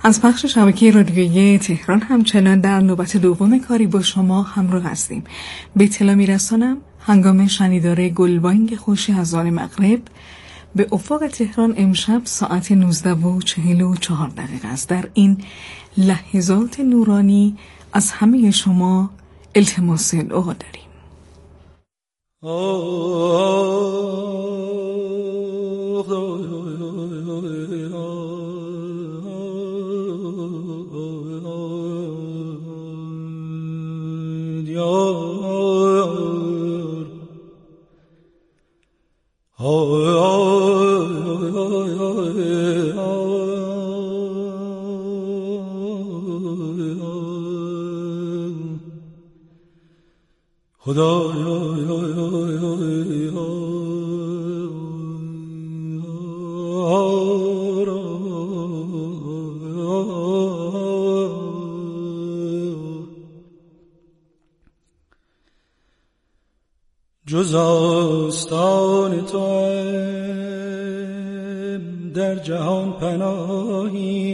از پخش شبکه رادیویی تهران همچنان در نوبت دوم کاری با شما همراه هستیم. به اطلاع میرسانم هنگام شنیدار گلبانگ خوشی از آن مغرب به افق تهران امشب ساعت 19:44 است. در این لحظات نورانی از همه شما التماس دعا داریم. جز آستان تو در جهان پناهی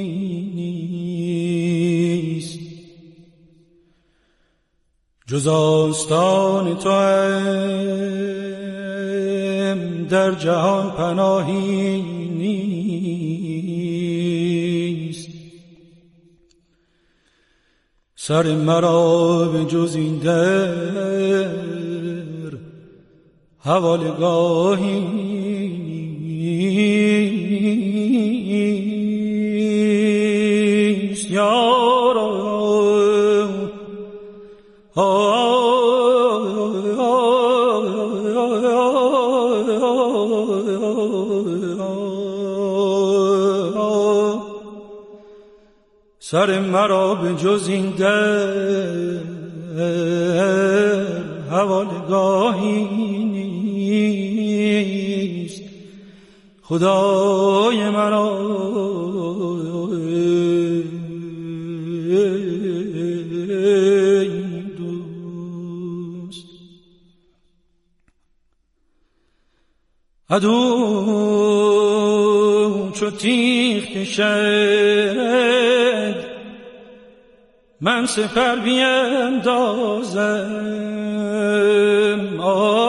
نیست، جز آستان تو در جهان پناهی نیست. سر مرا به جز این در حوالگاهی نیست. یارا سر مرا به جز این در حوالگاهی نیست. خدای مرا دوست، عدو چو تیغ کشد من سپر بیندازم.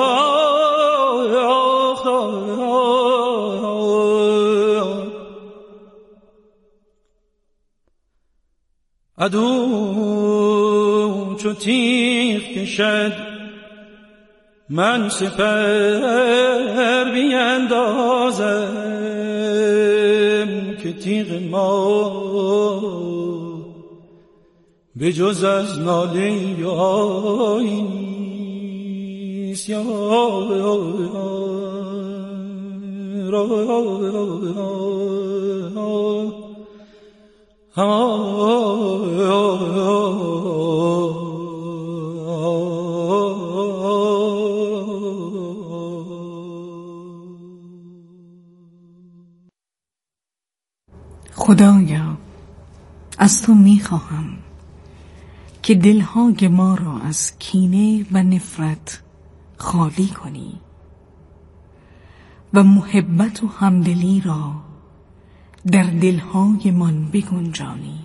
عدو چو تیغ کشد من سپر بیندازم، که تیغ ما به جز از ناله آیی نیست. خدایا از تو میخواهم که دلهای ما را از کینه و نفرت خالی کنی و محبت و همدلی را در دلهای من بگنجانی.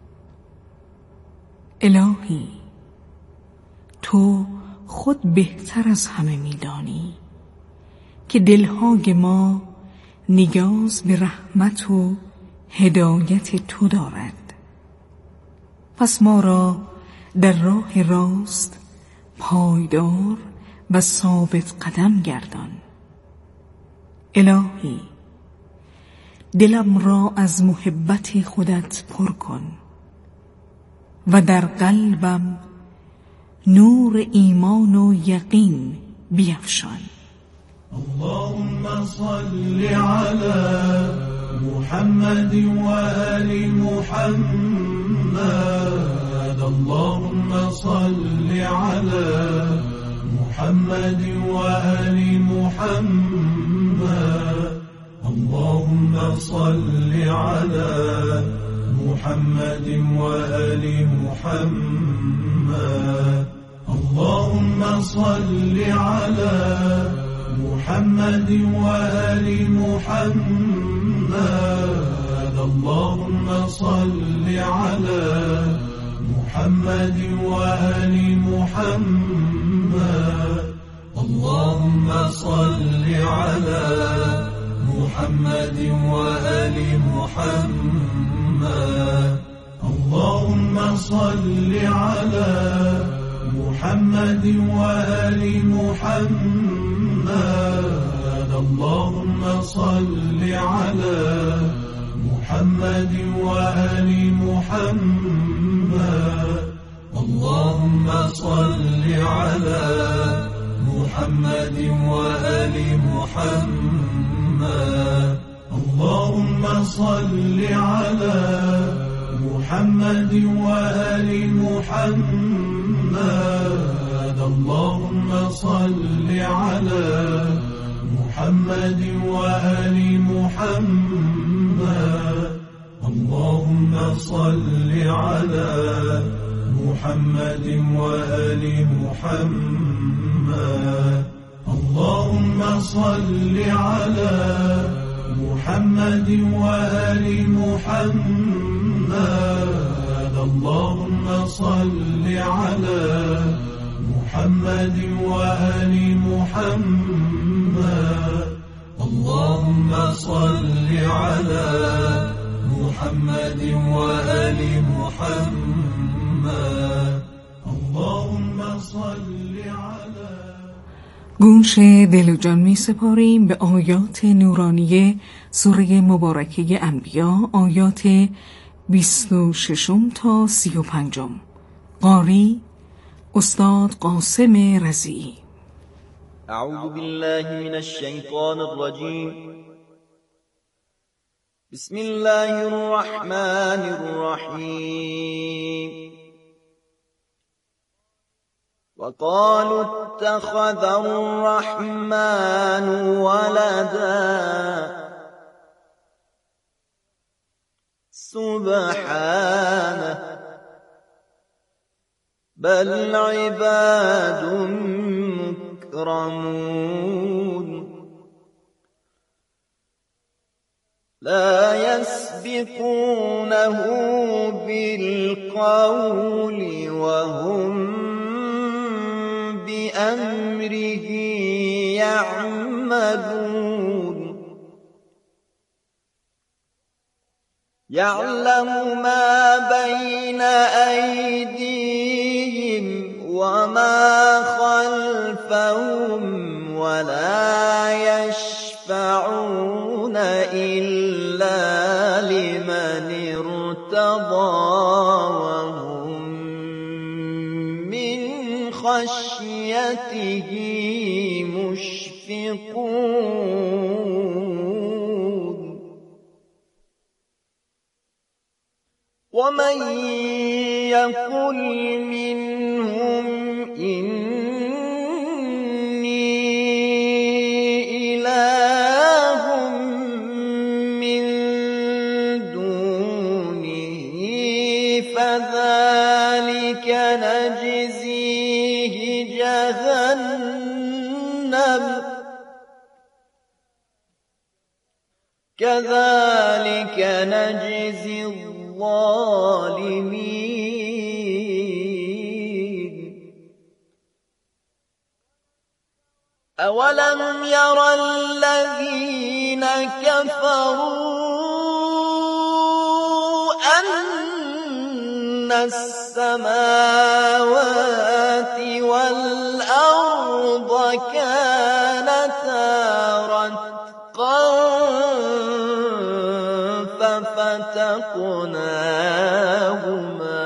الهی تو خود بهتر از همه میدانی که دلهای ما نیاز به رحمت و هدایت تو دارد. پس ما را در راه راست پایدار و ثابت قدم گردان. الهی دلم را از محبت خودت پر کن و در قلبم نور ایمان و یقین بیفشان. اللهم صل على محمد وآل محمد. اللهم صل على محمد وآل محمد. اللهم صل على محمد وآل محمد. اللهم صل على محمد وآل محمد. اللهم صل على محمد وآل محمد اللهم صل على محمد وآل محمد اللهم صل على محمد وآل محمد اللهم صل على محمد وآل محمد اللهم صل على محمد وآل محمد اللهم صل على محمد وآل محمد اللهم صل على محمد وآل محمد اللهم صل على محمد وآل محمد اللهم صل على محمد وآل محمد اللهم صل على محمد وآل محمد اللهم صل على محمد وآل محمد اللهم صل على گوش دل و جان می سپاریم به آیات نورانی سوره مبارکه انبیا، آیات 26 تا 35. قاری استاد قاسم رضیعی. اعوذ بالله من الشیطان الرجیم. بسم الله الرحمن الرحیم. وقالوا اتخذ الرحمن ولدا سبحانه بل عباد مكرمون لا يسبقونه بالقول وهم بأمره يعملون يعلم ما بين أيديهم وما خلفهم ولا يشفعون إلا لمن ارتضى وهم من خشيته مشفقون ومن يقل منهم إني إله من دونه فذلك نجزيه جهنم كذلك نجزي الظالمين أولم يرى الذين كفروا أن السماوات والأرض كانتا رتقا ففتقناهما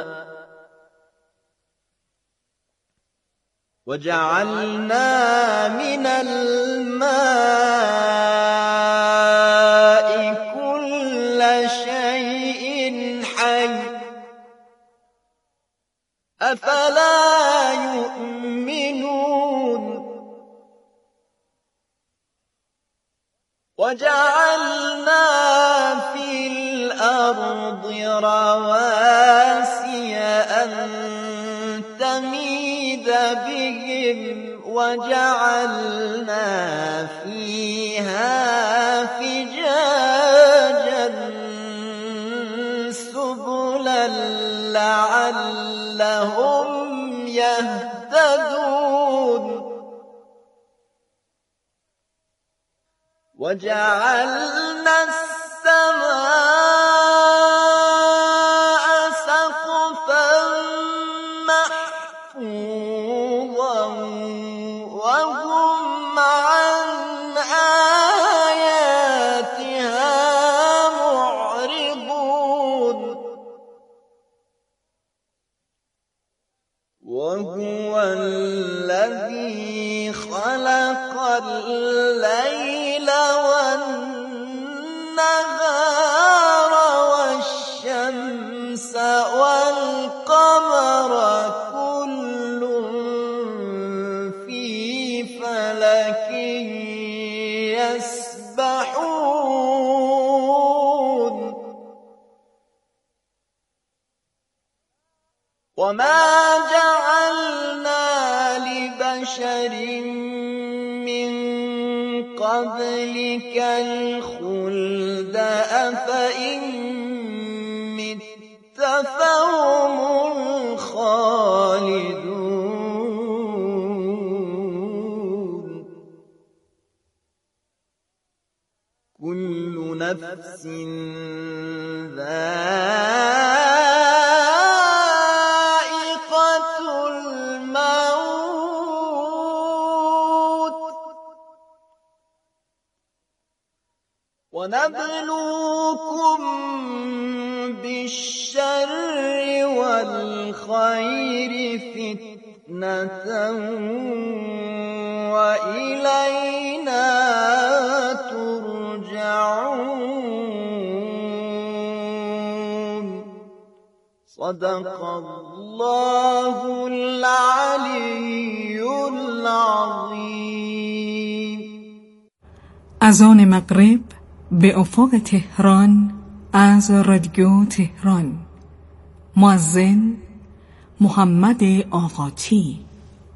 وجعلنا من الماء كل شيء حي أفلا يؤمنون وجعلنا في الأرض رواسي أن تميد بهم وجعلنا فيها فجاجا وجعلنا السماء سقفا محفوظا وهم عن آياتها معرضون وهو الذي خلق الليل والنهار والشمس والقمر كل في فلك يسبحون وما جعلنا لبشر من قبلك الخلد أفإن مت فهم الخالدون كل نفس ذائقة الموت ونبلوكم بالشر والخير فتنة وإلينا ترجعون صدق الله العلي العظيم. از آن مغرب به افق تهران از رادیو تهران مؤذن محمد آقاتی.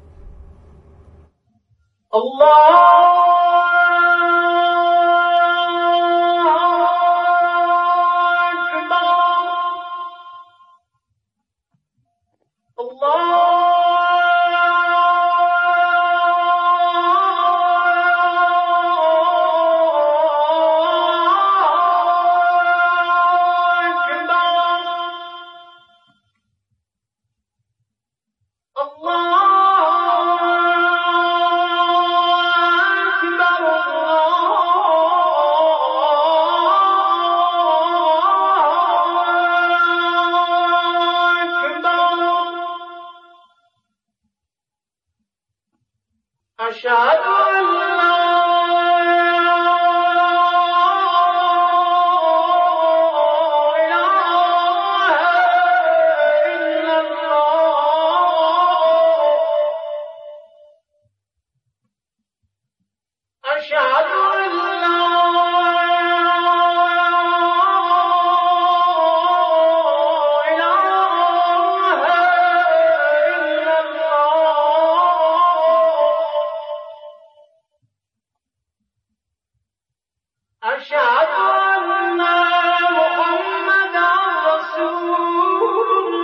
أشهد أن لا إله إلا الله أشهد أن لا أشهد أن محمدا رسول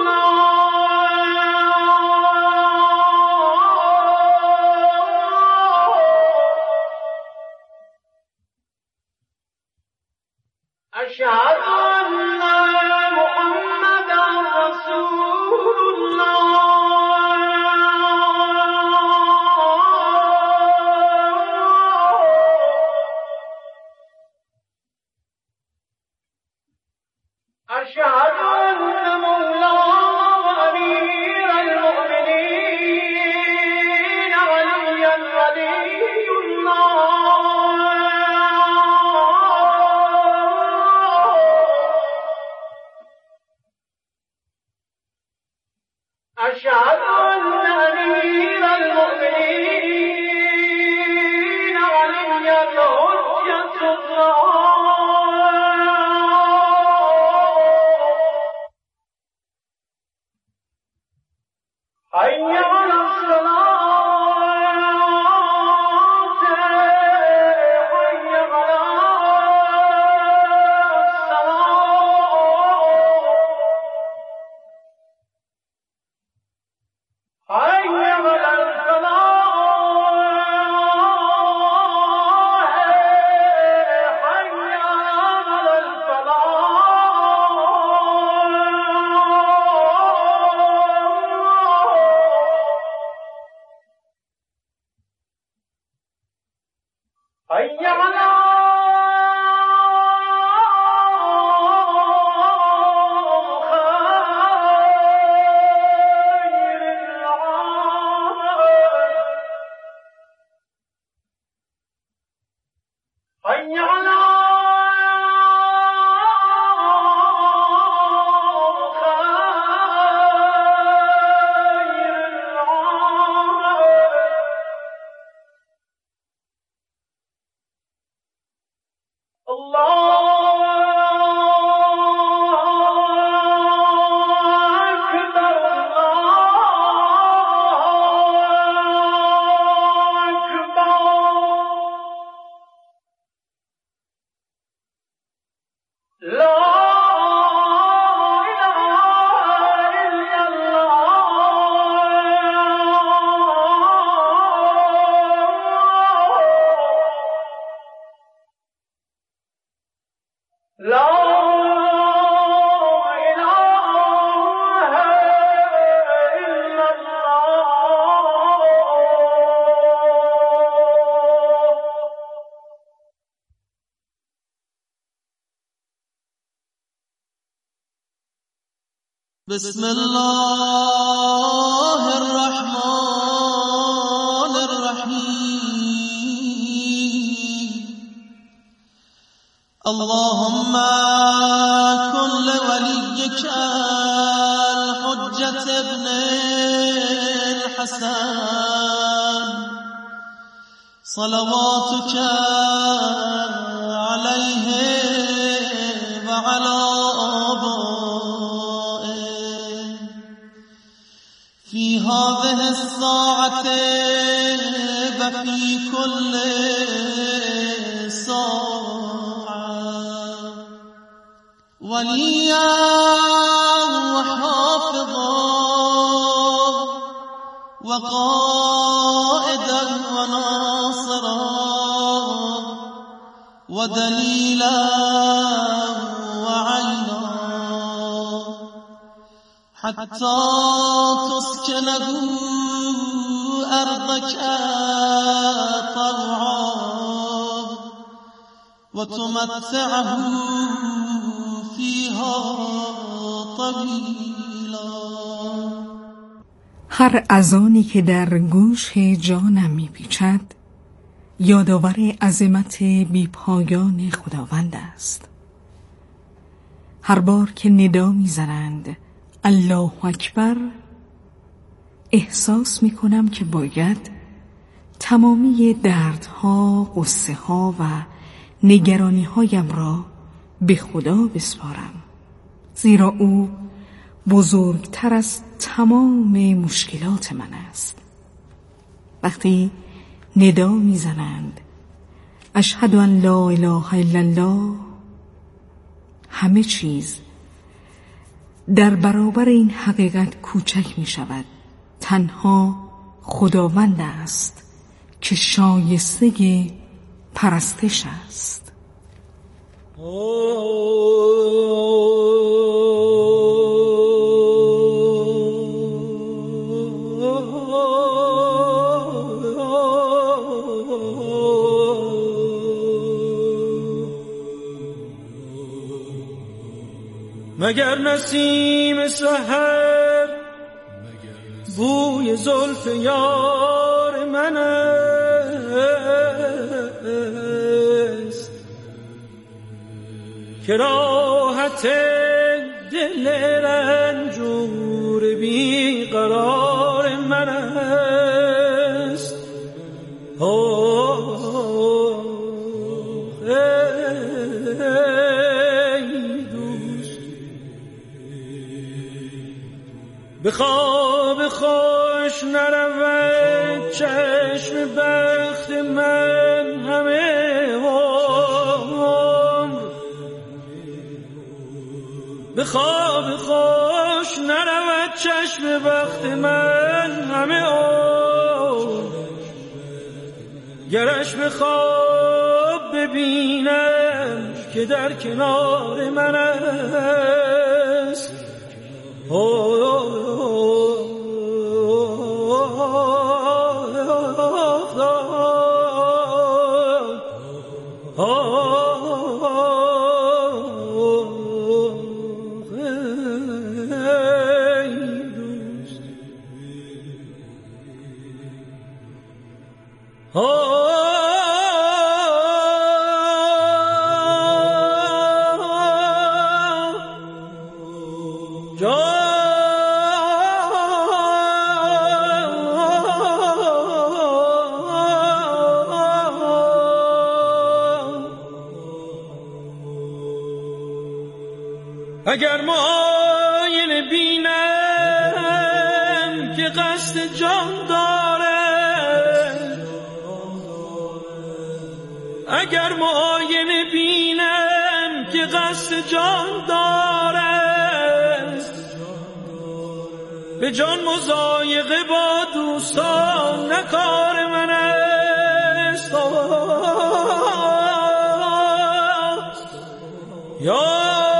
الله أشهد أن محمدا رسول الله أشهد أن مولانا وأمير المؤمنين عليا ولي الله حي على بسم الله الرحمن الرحیم اللهم كن لوليك الحجة ابن الحسن صلواتك عليه وعلى في هذه الساعة وفي كل ساعة وليا وحافظا وقائدا وناصرا ودليلا وعينا حتى تسكنه أرضك طوعا وتمتعه فيها طويلا. هر اذانی که در گوش جانم میپیچد یادآور عظمت بیپایان خداوند است. هر بار که ندا میزنند الله اکبر احساس میکنم که باید تمامی دردها، غصه ها و نگرانی هایم را به خدا بسپارم، زیرا او بزرگتر از تمام مشکلات من است. وقتی ندا میزنند اشهد ان لا اله الا الله، همه چیز در برابر این حقیقت کوچک می شود. تنها خداوند است که شایسته پرستش است. مگر نسیم سحر بوی زلف یار من است که راحت دل رنجور بی قرار من است. به خواب خوش نرود چشم بخت من همه عمر، به خواب خوش نرود چشم بخت من همه عمر، گرش به خواب ببینم که در کنار من است. اگر معاینه بینم که قصد جان داره، اگر معاینه بینم که قصد جان داره، به جان مضایقه با دوستان نکار من است. یا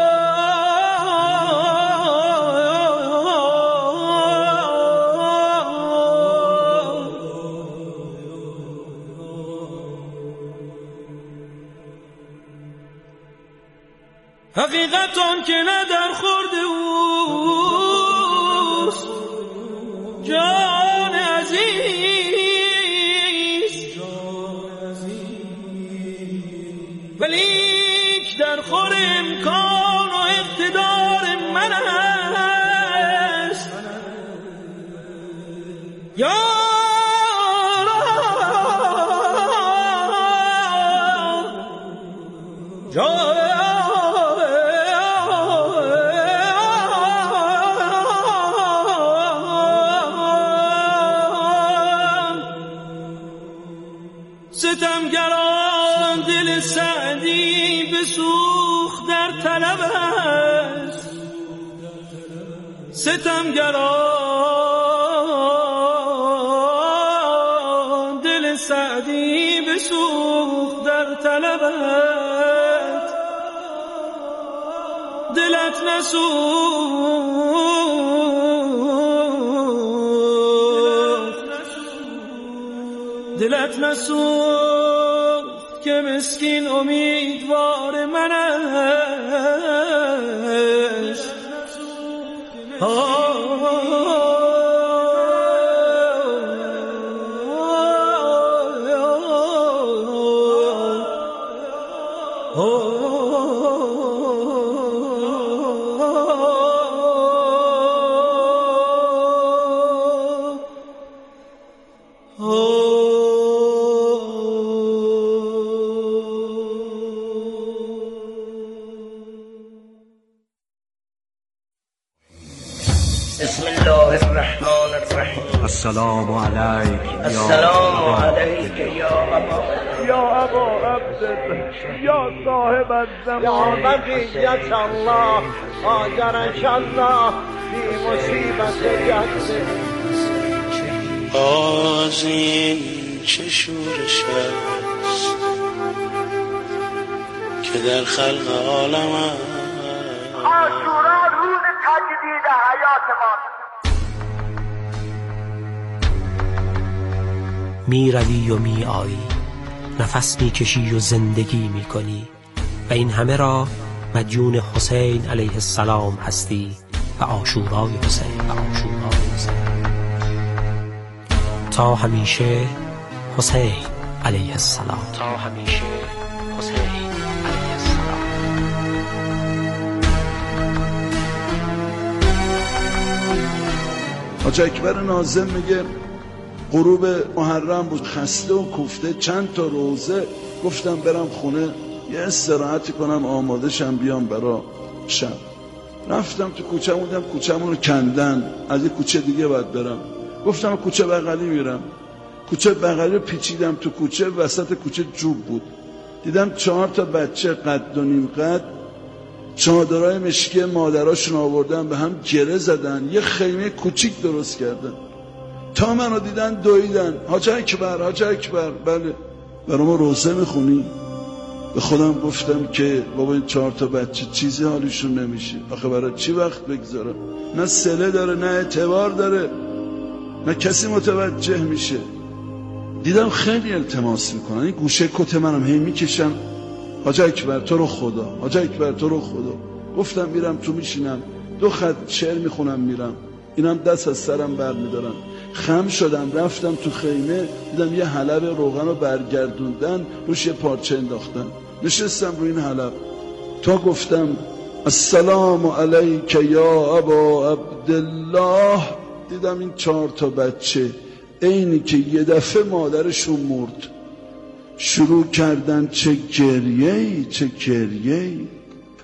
حقیقت آن که نه در خورد اوست جان عزیز، ولیک در خور امکان و اقتدار من است. یا ستمگران دل سعدی بسوخت در طلب است، ستمگران دل سعدی بسوخت در طلب است. دلت نسوخت که مسکین امیدوار من است. بسم الله الرحمن الرحیم. السلام علیک السلام علیک یا ابا عبدالله یا صاحب الزمان یا بقیت الله آجرش الله فی مصیبت جد. باز این چه شورش است که در خلق عالم است. عاشورا روز تجدید حیات ما. می روی و می آیی، نفس می کشی و زندگی می کنی و این همه را مدیون حسین علیه السلام هستی و عاشورای حسین تا همیشه حسین علیه السلام. تا همیشه حسین علیه السلام. حاج اکبر ناظم میگه غروب محرم بود، خسته و کوفته، چند تا روزه، گفتم برم خونه یه استراحتی کنم آماده شم بیام برا شب. رفتم تو کوچه بودم، کوچه‌مون رو کندن، از یه کوچه دیگه باید برم. گفتم کوچه بغلی میرم. کوچه بغلی رو پیچیدم تو کوچه، وسط کوچه جوب بود. دیدم 4 تا بچه قد و نیم قد چادرای مشکی مادراشون آوردن به هم گره زدن، یه خیمه کوچیک درست کردن. تا منو دیدن دویدن، حاج اکبر حاج اکبر. بله برای ما روزه میخونی؟ به خودم گفتم که بابا این 4 تا بچه چیزی حالیشون نمیشه، آخه برای چی وقت بگذارم؟ نه صله داره، نه اعتبار داره، نه کسی متوجه میشه. دیدم خیلی التماس میکنن، این گوشه کت منم هی میکشم، حاج اکبر تو رو خدا، حاج اکبر تو رو خدا. گفتم میرم تو میشینم 2 خط شعر میخونم میرم، اینم دست از سرم بر میدارم. خم شدم رفتم تو خیمه، دیدم یه حلب روغن رو برگردوندن، روش یه پارچه انداختن، نشستم روی این حلب تا گفتم السلام علیک یا ابا عبدالله. دیدم این 4 تا بچه اینی که یه دفعه مادرشون مرد شروع کردن چه گریه‌ای چه گریه‌ای.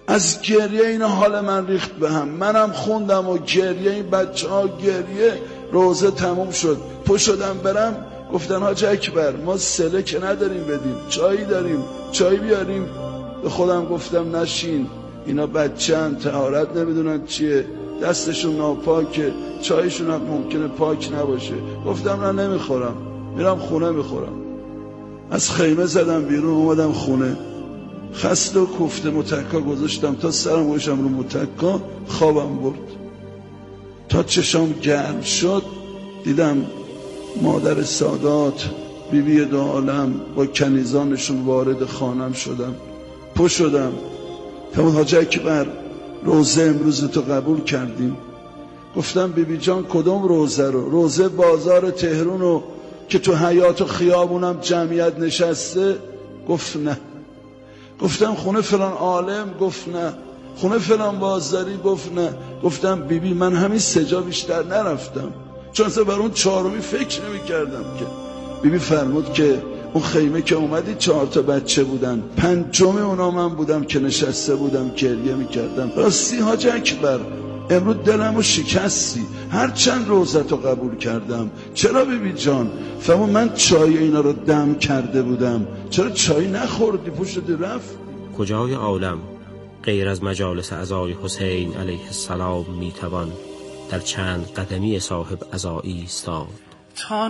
از گریه اینا حال من ریخت به هم. منم خوندم و گریه این بچه ها گریه. روزه تموم شد، پا شدم برم، گفتن حاج اکبر ما سله که نداریم بدیم، چایی داریم، چای بیاریم. به خودم گفتم نشین، اینا بچه‌ن، طهارت نمیدونن چیه، دستشون ناپاکه، چایشون هم ممکنه پاک نباشه. گفتم نه نمیخورم، میرم خونه میخورم. از خیمه زدم بیرون، اومدم خونه، خسته و کوفته متکا گذاشتم تا سرم گوشم رو متکا، خوابم برد. تا چشام گرم شد دیدم مادر سادات، بیبی دو عالم با کنیزانشون وارد خانم شدن. پا شدم، فرمود حاج اکبر روزه امروز تو قبول کردیم. گفتم بیبی جان کدوم روزه رو؟ روزه بازار تهرون رو که تو حیاط و خیابونم جمعیت نشسته؟ گفت نه. گفتم خونه فلان عالم؟ گفت نه. خونه فلان بازاری؟ گفت نه. گفتم بیبی من همین سجا بیشتر نرفتم، چون اصلا بر اون چهارمی فکر نمی کردم که. بیبی فرمود که اون خیمه که اومدی 4 تا بچه بودن، 5م اونا من بودم که نشسته بودم گریه می کردم. راستی حاج اکبر امروز دلمو شکستی، هر چند روزتو قبول کردم. چرا بیبی جان؟ فرمود من چای اینا رو دم کرده بودم، چرا چای نخوردی پشتی رفت؟ کجای عالم غیر از مجالس عزای حسین علیه السلام میتوان در چند قدمی صاحب عزایی ایستاد؟ تا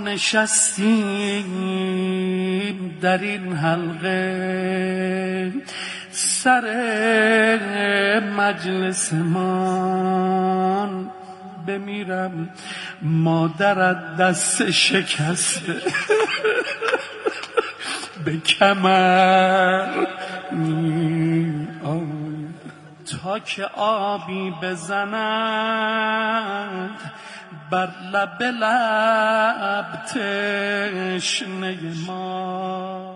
نشستیم در این حلقه سر مجلس مان، بمیرم مادرت دست شکسته به کمر تا که آبی بزند بر لب لب تشنه ما.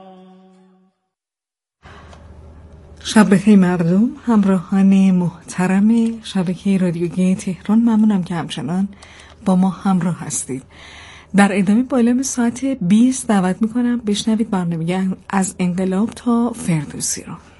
شب بخیر مردم، همراهان محترم شبکه رادیوگی تهران، ممنونم که همچنان با ما همراه هستید. در ادامه بالام ساعت 20 دعوت میکنم بشنوید برنامه از انقلاب تا فردوسی رو.